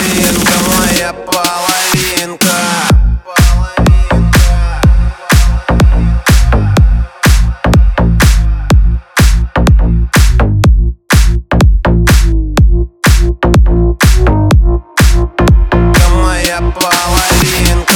малинка, моя половинка. Моя половинка.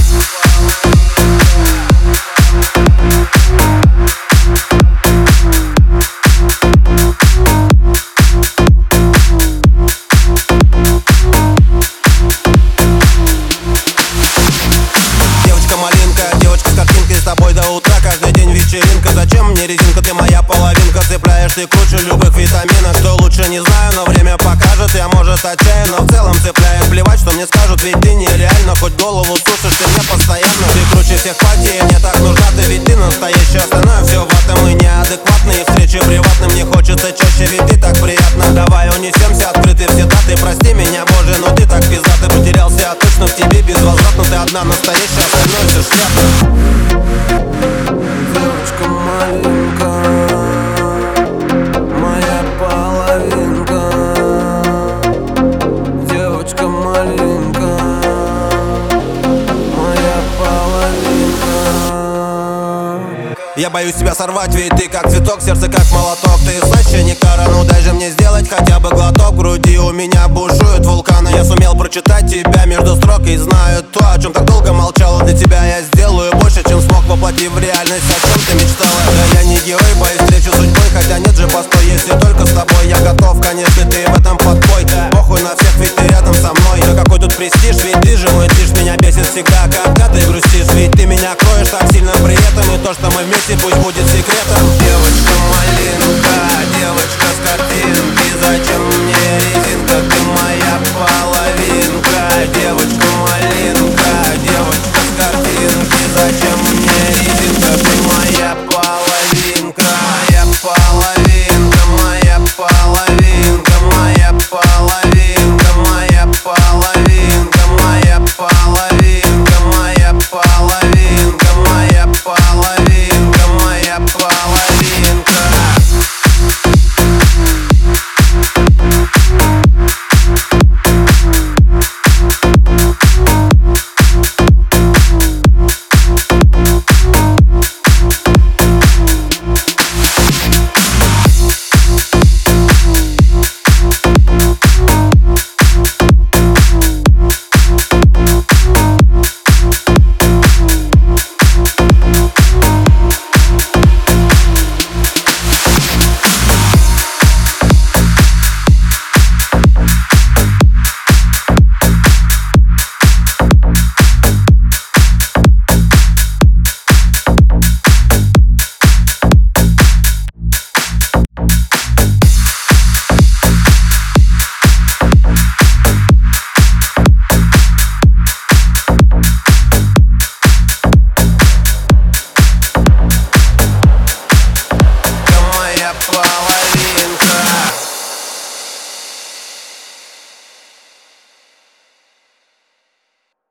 Девочка-малинка, девочка с картинкой, с тобой до утра, каждый день вечеринка. Зачем мне резинка, ты моя половинка. Цепляешь ты круче любых витаминов. Что лучше не знаю, но время покажет. Я может отчаян, но в целом цепляет. Плевать, что мне скажут, ведь ты нереально. Хоть голову сушишь, ты мне постоянно. Ты круче всех пати, мне так нужна ты, ведь ты настоящая. Остальное все в этом мы неадекватные. Встречи приватные мне хочется чаще, ведь ты так приятно. Давай унесемся, открыты все даты. Прости меня, боже, но ты так пиздатый. Потерялся я точно в тебе безвозвратно. Ты одна настоящая, остальное все шляпа. Девочка-малинка, моя половинка. Девочка-малинка, моя половинка. Я боюсь тебя сорвать, ведь ты как цветок, сердце как молоток. Ты слаще нектара, ну дай же мне сделать хотя бы глоток. В груди у меня бушуют вулканы. Я сумел прочитать тебя между строк и знаю то, о чем так долго молчала. Для тебя я сделаю больше, чем смог, воплотив в реальность. О чем ты мечтала? Да я не герой, боюсь встречи с судьбой. Хотя нет же постой, если только с тобой я готов. Конечно, ты в этом подпой. Похуй на все.